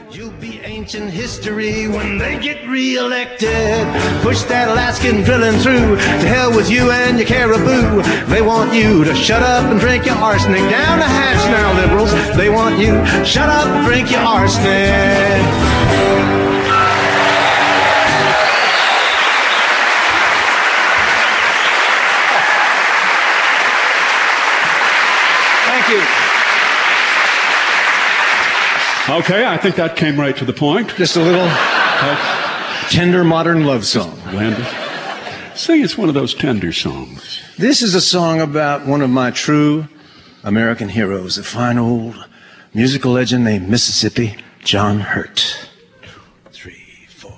You'll be ancient history when they get reelected. Push that Alaskan drilling through. To hell with you and your caribou. They want you to shut up and drink your arsenic. Down the hatch now, liberals. They want you shut up and drink your arsenic. Thank you. Okay, I think that came right to the point. Just a little tender modern love song. Sing us one of those tender songs. This is a song about one of my true American heroes, a fine old musical legend named Mississippi John Hurt. 2, 3, 4.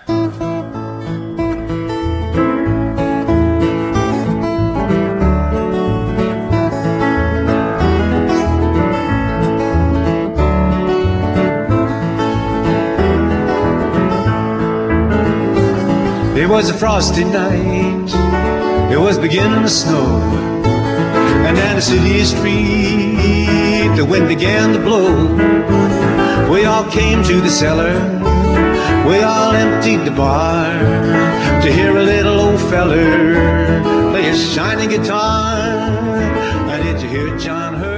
It was a frosty night, it was beginning to snow, and down the city street the wind began to blow. We all came to the cellar, we all emptied the bar, to hear a little old feller play a shiny guitar. Now did you hear John Hurt?